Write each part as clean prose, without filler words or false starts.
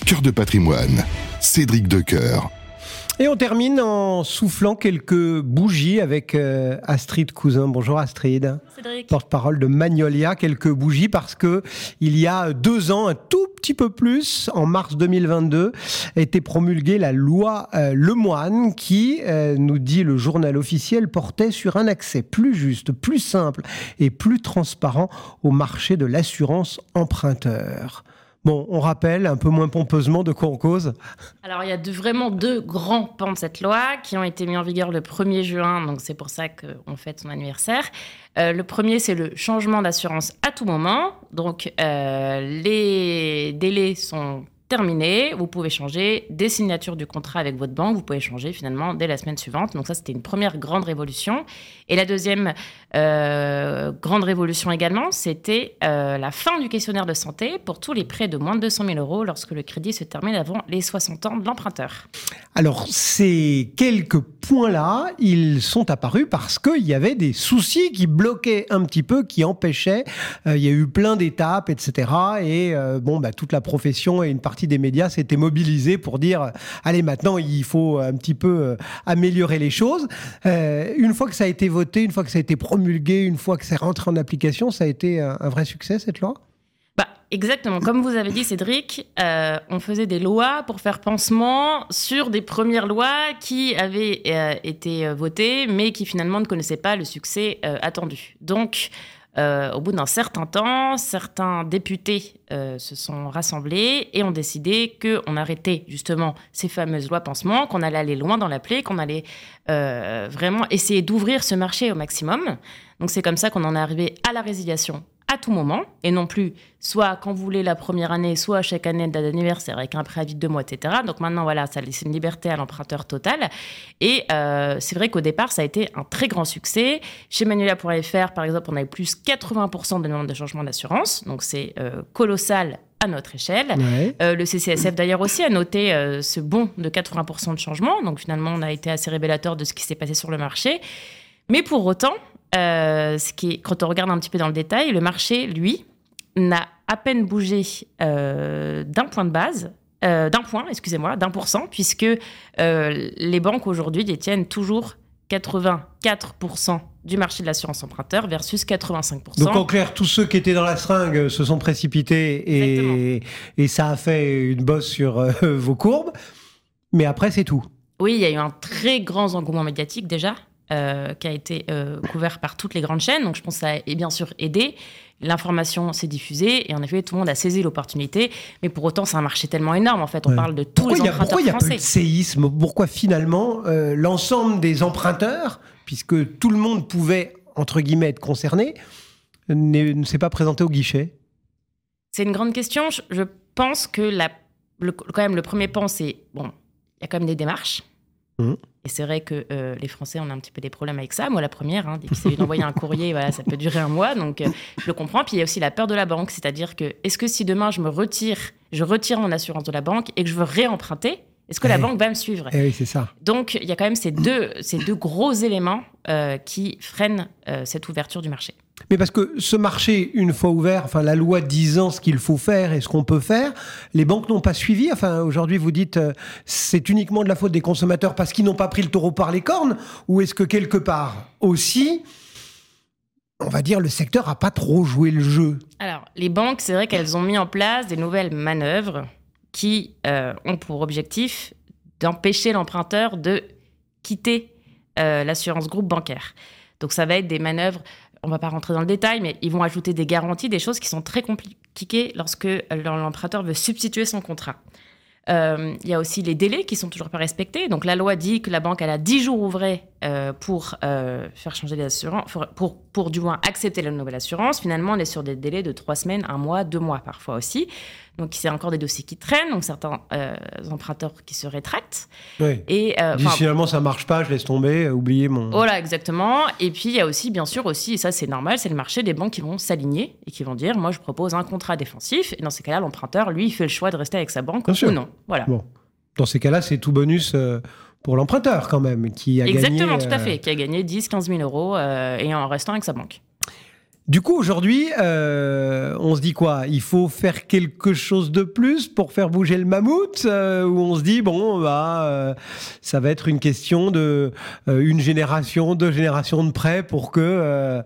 Cœur de patrimoine, Cédric Decoeur. Et on termine en soufflant quelques bougies avec Astrid Cousin. Bonjour Astrid. Cédric. Porte-parole de Magnolia. Quelques bougies parce que il y a 2 ans, un tout petit peu plus, en mars 2022, a été promulguée la loi Lemoine qui, nous dit le journal officiel, portait sur un accès plus juste, plus simple et plus transparent au marché de l'assurance emprunteur. Bon, on rappelle un peu moins pompeusement de quoi on cause. Alors, il y a vraiment 2 grands pans de cette loi qui ont été mis en vigueur le 1er juin, donc c'est pour ça qu'on fête son anniversaire. Le premier, c'est le changement d'assurance à tout moment. Donc, les délais sont terminés. Vous pouvez changer des signatures du contrat avec votre banque. Vous pouvez changer finalement dès la semaine suivante. Donc ça, c'était une première grande révolution. Et la deuxième grande révolution également, c'était la fin du questionnaire de santé pour tous les prêts de moins de 200 000 € lorsque le crédit se termine avant les 60 ans de l'emprunteur. Alors, ces quelques points-là, ils sont apparus parce qu'il y avait des soucis qui bloquaient un petit peu, qui empêchaient. Il y a eu plein d'étapes, etc. Et toute la profession et une partie des médias s'étaient mobilisés pour dire allez, maintenant, il faut un petit peu améliorer les choses. Une fois que ça a été voté, une fois que ça a été promulgué, une fois que c'est rentré en application, ça a été un vrai succès, cette loi ? Exactement. Comme vous avez dit, Cédric, on faisait des lois pour faire pansement sur des premières lois qui avaient été votées, mais qui finalement ne connaissaient pas le succès attendu. Donc, au bout d'un certain temps, certains députés se sont rassemblés et ont décidé qu'on arrêtait justement ces fameuses lois pansement, qu'on allait aller loin dans la plaie, qu'on allait vraiment essayer d'ouvrir ce marché au maximum. Donc, c'est comme ça qu'on en est arrivé à la résiliation à tout moment, et non plus soit quand vous voulez la première année, soit chaque année de date d'anniversaire avec un préavis de 2 mois, etc. Donc maintenant, voilà, ça laisse une liberté à l'emprunteur total. Et c'est vrai qu'au départ, ça a été un très grand succès. Chez Magnolia.fr, par exemple, on a eu plus 80% de demandes de changement d'assurance. Donc c'est colossal à notre échelle. Ouais. Le CCSF, d'ailleurs, aussi a noté ce bond de 80% de changement. Donc finalement, on a été assez révélateur de ce qui s'est passé sur le marché. Mais pour autant, quand on regarde un petit peu dans le détail, le marché, lui, n'a à peine bougé d'un point, puisque les banques aujourd'hui détiennent toujours 84% du marché de l'assurance emprunteur versus 85%. Donc en clair, tous ceux qui étaient dans la seringue se sont précipités et ça a fait une bosse sur vos courbes. Mais après, c'est tout. Oui, il y a eu un très grand engouement médiatique déjà. Qui a été couvert par toutes les grandes chaînes. Donc, je pense que ça a bien sûr aidé. L'information s'est diffusée et en effet, tout le monde a saisi l'opportunité. Mais pour autant, c'est un marché tellement énorme. En fait, on parle de tous les emprunteurs français. Pourquoi il n'y a plus de séisme ? Pourquoi finalement, l'ensemble des emprunteurs, puisque tout le monde pouvait, entre guillemets, être concerné, ne s'est pas présenté au guichet ? C'est une grande question. Je pense que quand même, le premier pan, c'est, il y a quand même des démarches. Et c'est vrai que les Français, on a un petit peu des problèmes avec ça. Moi, la première, dès qu'il s'agit d'envoyer un courrier, voilà, ça peut durer 1 mois, donc je le comprends. Puis il y a aussi la peur de la banque, c'est-à-dire que est-ce que si demain je retire mon assurance de la banque et que je veux réemprunter, est-ce que la banque va me suivre ? Oui, c'est ça. Donc il y a quand même ces deux gros éléments qui freinent cette ouverture du marché. Mais parce que ce marché, une fois ouvert, la loi disant ce qu'il faut faire et ce qu'on peut faire, les banques n'ont pas suivi. Aujourd'hui, vous dites c'est uniquement de la faute des consommateurs parce qu'ils n'ont pas pris le taureau par les cornes, ou est-ce que quelque part aussi, on va dire, le secteur n'a pas trop joué le jeu ? Alors, les banques, c'est vrai qu'elles ont mis en place des nouvelles manœuvres qui ont pour objectif d'empêcher l'emprunteur de quitter l'assurance groupe bancaire. Donc, ça va être des manœuvres. On ne va pas rentrer dans le détail, mais ils vont ajouter des garanties, des choses qui sont très compliquées lorsque l'emprunteur veut substituer son contrat. Il y a aussi les délais qui ne sont toujours pas respectés. Donc, la loi dit que la banque elle a 10 jours ouvrés pour faire changer l'assurance, pour du moins accepter la nouvelle assurance. Finalement, on est sur des délais de 3 semaines, 1 mois, 2 mois parfois aussi. Donc, c'est encore des dossiers qui traînent. Donc, certains emprunteurs qui se rétractent. Oui. Et finalement, ça ne marche pas, je laisse tomber, oubliez mon... Voilà, exactement. Et puis, il y a aussi, bien sûr, et ça, c'est normal, c'est le marché des banques qui vont s'aligner et qui vont dire, moi, je propose un contrat défensif. Et dans ces cas-là, l'emprunteur, lui, il fait le choix de rester avec sa banque ou non. Voilà. Bon. Dans ces cas-là, c'est tout bonus pour l'emprunteur, quand même, qui a Exactement, gagné... tout à fait, qui a gagné 10 000, 15 000 € et en restant avec sa banque. Du coup, aujourd'hui, on se dit quoi ? Il faut faire quelque chose de plus pour faire bouger le mammouth, ou on se dit, ça va être une question de une génération, 2 générations de près pour que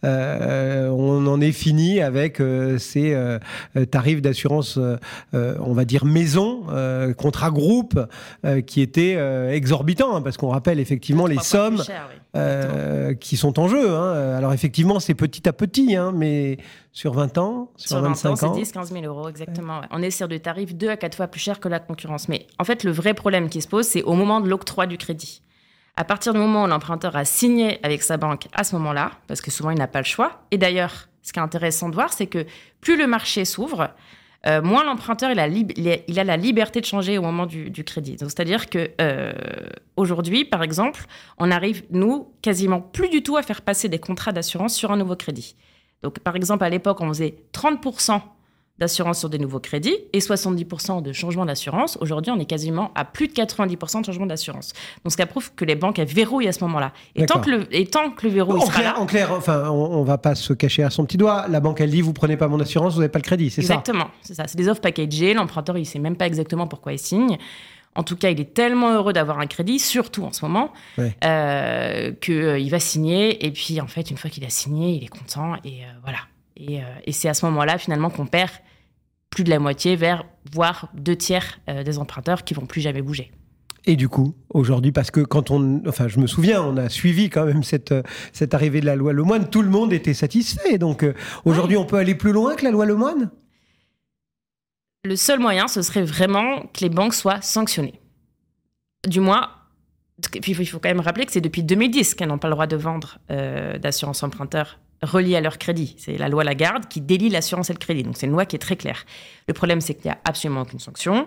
on en ait fini avec ces tarifs d'assurance, on va dire maison, contrat groupe, qui étaient exorbitants, hein, parce qu'on rappelle effectivement les sommes qui sont en jeu. Hein. Alors effectivement, c'est petit à petit, hein, mais sur 20 ans, sur 25 ans... c'est 10-15 000 euros, exactement. Ouais. On est sur des tarifs 2 à 4 fois plus chers que la concurrence. Mais en fait, le vrai problème qui se pose, c'est au moment de l'octroi du crédit. À partir du moment où l'emprunteur a signé avec sa banque à ce moment-là, parce que souvent, il n'a pas le choix. Et d'ailleurs, ce qui est intéressant de voir, c'est que plus le marché s'ouvre, moins l'emprunteur il a la liberté de changer au moment du crédit. Donc, c'est-à-dire que aujourd'hui, par exemple, on arrive, nous, quasiment plus du tout à faire passer des contrats d'assurance sur un nouveau crédit. Donc, par exemple, à l'époque, on faisait 30% d'assurance sur des nouveaux crédits et 70% de changement d'assurance. Aujourd'hui, on est quasiment à plus de 90% de changement d'assurance. Donc, ce qui prouve que les banques, elles verrouillent à ce moment-là. Et tant que le verrou il sera là... En clair, enfin, on va pas se cacher à son petit doigt. La banque, elle dit, vous prenez pas mon assurance, vous n'avez pas le crédit, c'est Exactement, c'est ça. C'est des offres packagées. L'emprunteur, il sait même pas exactement pourquoi il signe. En tout cas, il est tellement heureux d'avoir un crédit, surtout en ce moment, qu'il va signer. Et puis, en fait, une fois qu'il a signé, il est content. Et voilà. Et c'est à ce moment-là, finalement, qu'on perd plus de la moitié, voire 2/3 des emprunteurs qui vont plus jamais bouger. Et du coup, aujourd'hui, parce que je me souviens, on a suivi quand même cette arrivée de la loi Lemoine, tout le monde était satisfait. Donc aujourd'hui, on peut aller plus loin que la loi Lemoine ? Le seul moyen, ce serait vraiment que les banques soient sanctionnées. Du moins, puis il faut quand même rappeler que c'est depuis 2010 qu'elles n'ont pas le droit de vendre d'assurance emprunteur reliée à leur crédit. C'est la loi Lagarde qui délie l'assurance et le crédit. Donc c'est une loi qui est très claire. Le problème, c'est qu'il n'y a absolument aucune sanction.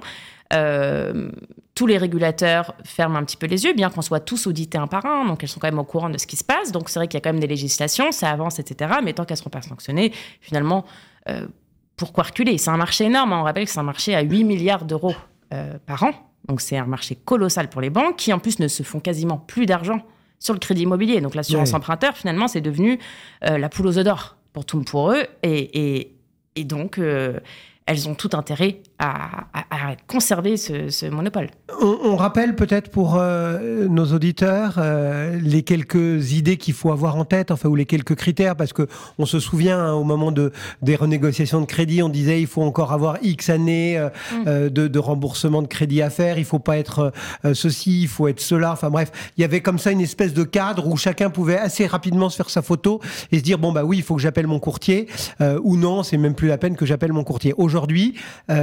Tous les régulateurs ferment un petit peu les yeux, bien qu'on soit tous audités un par un. Donc elles sont quand même au courant de ce qui se passe. Donc c'est vrai qu'il y a quand même des législations, ça avance, etc. Mais tant qu'elles ne seront pas sanctionnées, finalement... pourquoi reculer ? C'est un marché énorme. On rappelle que c'est un marché à 8 milliards d'euros par an. Donc, c'est un marché colossal pour les banques qui, en plus, ne se font quasiment plus d'argent sur le crédit immobilier. Donc, l'assurance emprunteur, finalement, c'est devenu la poule aux œufs d'or pour eux. Et donc, elles ont tout intérêt à conserver ce monopole. On rappelle peut-être pour nos auditeurs les quelques idées qu'il faut avoir en tête, enfin, ou les quelques critères, parce qu'on se souvient, hein, au moment des renégociations de crédit, on disait il faut encore avoir X années de remboursement de crédit à faire, il ne faut pas être ceci, il faut être cela, enfin bref, il y avait comme ça une espèce de cadre où chacun pouvait assez rapidement se faire sa photo et se dire bon bah oui, il faut que j'appelle mon courtier, ou non, c'est même plus la peine que j'appelle mon courtier. Aujourd'hui,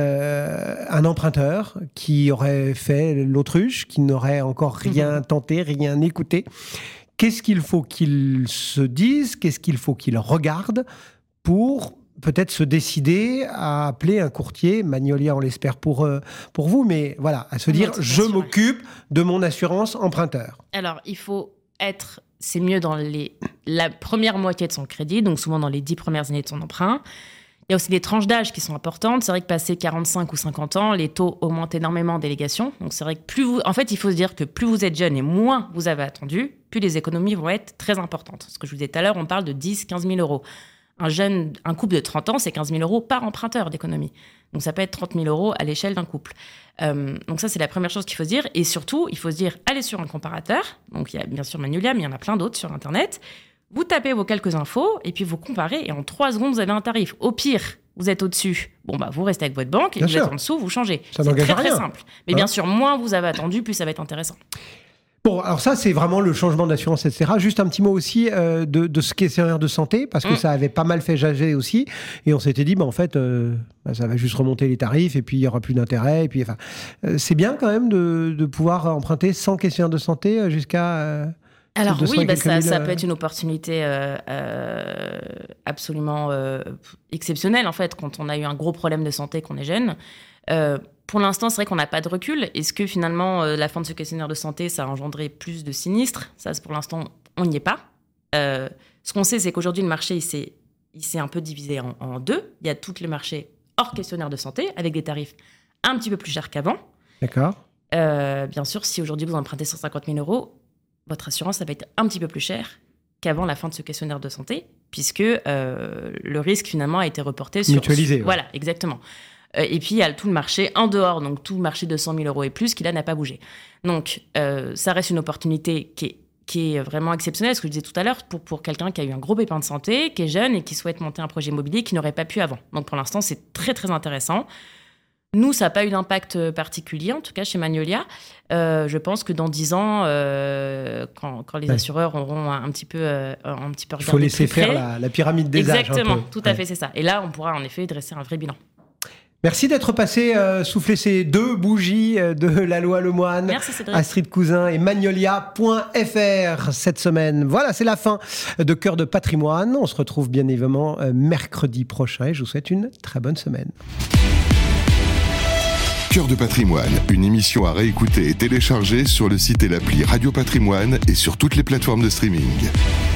un emprunteur qui aurait fait l'autruche, qui n'aurait encore rien tenté, rien écouté, qu'est-ce qu'il faut qu'il se dise, qu'est-ce qu'il faut qu'il regarde pour peut-être se décider à appeler un courtier, Magnolia on l'espère pour vous, mais voilà, à se dire je m'occupe de mon assurance emprunteur. Alors il faut être, c'est mieux dans la première moitié de son crédit, donc souvent dans les 10 premières années de son emprunt. Il y a aussi des tranches d'âge qui sont importantes. C'est vrai que passé 45 ou 50 ans, les taux augmentent énormément en délégation. Donc c'est vrai que en fait, il faut se dire que plus vous êtes jeune et moins vous avez attendu, plus les économies vont être très importantes. Ce que je vous disais tout à l'heure, on parle de 10-15 000 euros. Un couple de 30 ans, c'est 15 000 euros par emprunteur d'économie. Donc ça peut être 30 000 euros à l'échelle d'un couple. Donc ça, c'est la première chose qu'il faut se dire. Et surtout, il faut se dire, allez sur un comparateur. Donc il y a bien sûr Magnolia, mais il y en a plein d'autres sur Internet. Vous tapez vos quelques infos et puis vous comparez et en 3 secondes, vous avez un tarif. Au pire, vous êtes au-dessus. Bon, bah, vous restez avec votre banque et bien vous sûr. êtes en dessous, vous changez. Ça c'est n'engage très, à rien. très simple. Mais bien sûr, moins vous avez attendu, plus ça va être intéressant. Bon, alors ça, c'est vraiment le changement d'assurance, etc. Juste un petit mot aussi de ce questionnaire de santé, parce que ça avait pas mal fait jaser aussi. Et on s'était dit, en fait, ça va juste remonter les tarifs et puis il n'y aura plus d'intérêt. Et puis, enfin, c'est bien quand même de pouvoir emprunter sans questionnaire de santé jusqu'à... Alors oui, ça peut être une opportunité absolument exceptionnelle, en fait, quand on a eu un gros problème de santé, qu'on est jeune. Pour l'instant, c'est vrai qu'on n'a pas de recul. Est-ce que finalement, la fin de ce questionnaire de santé, ça a engendré plus de sinistres ? Ça, pour l'instant, on n'y est pas. Ce qu'on sait, c'est qu'aujourd'hui, le marché, il s'est un peu divisé en deux. Il y a tout le marché hors questionnaire de santé, avec des tarifs un petit peu plus chers qu'avant. D'accord. Bien sûr, si aujourd'hui, vous empruntez 150 000 euros, votre assurance, ça va être un petit peu plus cher qu'avant la fin de ce questionnaire de santé. puisque le risque finalement a été reporté sur... Mutualisé. Ouais. Voilà, exactement. Et puis il y a tout le marché en dehors, donc tout le marché de 100 000 euros et plus, qui là n'a pas bougé. Donc ça reste une opportunité qui est vraiment exceptionnelle, ce que je disais tout à l'heure, pour quelqu'un qui a eu un gros pépin de santé, qui est jeune et qui souhaite monter un projet immobilier qu'il n'aurait pas pu avant. Donc pour l'instant, c'est très très intéressant. Nous, ça n'a pas eu d'impact particulier, en tout cas chez Magnolia. Je pense que dans 10 ans, quand les assureurs auront un petit peu regardé. Il faut laisser faire la pyramide des âges. Exactement, tout à fait, c'est ça. Et là, on pourra en effet dresser un vrai bilan. Merci d'être passé souffler ces 2 bougies de la loi Lemoine. Merci Cédric. Astrid Cousin et Magnolia.fr cette semaine. Voilà, c'est la fin de Cœur de Patrimoine. On se retrouve bien évidemment mercredi prochain et je vous souhaite une très bonne semaine. Cœur de Patrimoine, une émission à réécouter et télécharger sur le site et l'appli Radio Patrimoine et sur toutes les plateformes de streaming.